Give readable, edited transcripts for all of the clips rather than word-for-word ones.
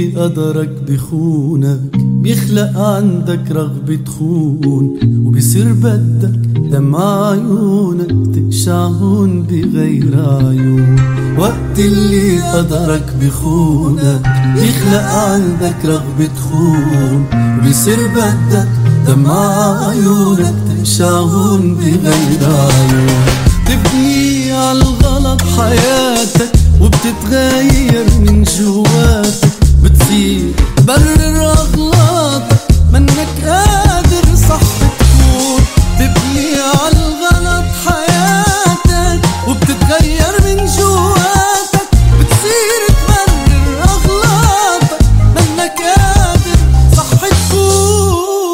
قدرك بخونك بيخلق عندك رغبة تخون، وبيصير بدك دمع عيونك تقشعهن بغير عيون. وقت اللي قدرك بخونك بيخلق عندك رغبة تخون، وبيصير بدك دمع عيونك تقشعهن بغير عيون. تبني عالغلط حياتك وبتتغير من جواتك، بتصير برر أغلاطك منك قادر صح تكون. تبني عالغلط حياتك وبتتغير من جواتك، بتصير تبرر أغلاطك منك قادر صح تكون.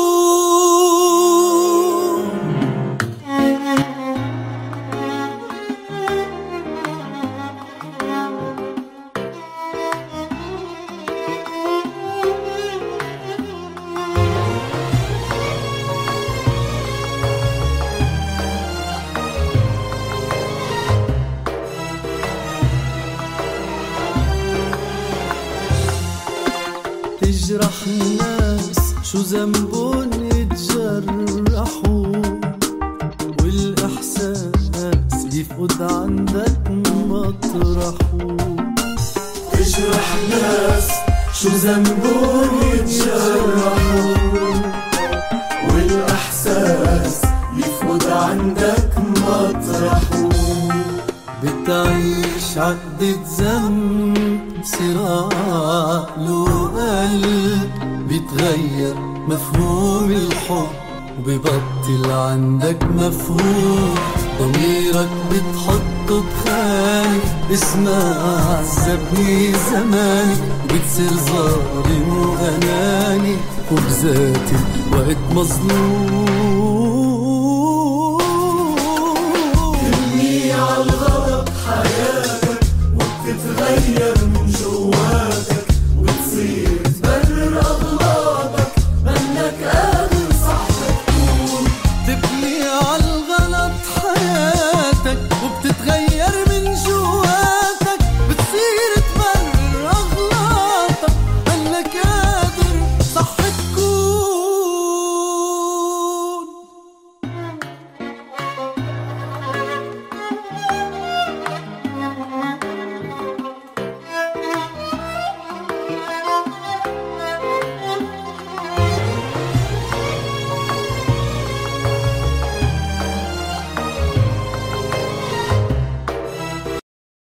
تجرح الناس شو ذنبون يتجرحوا، والإحساس يفقد عندك مطرحه. تجرح الناس شو ذنبون يتجرحوا، والإحساس يفقد عندك مطرحه. بتعيش عقدة ذنب صراع له قلب، بيتغير مفهوم الحب وبيبطل عندك مفهوم. ضميرك بتحطه بخانك اسمها عذبني زماني، وبتصير ظالم وأناني وبذات الوقت مظلوم. تبني عالغلط حياتك وبتتغير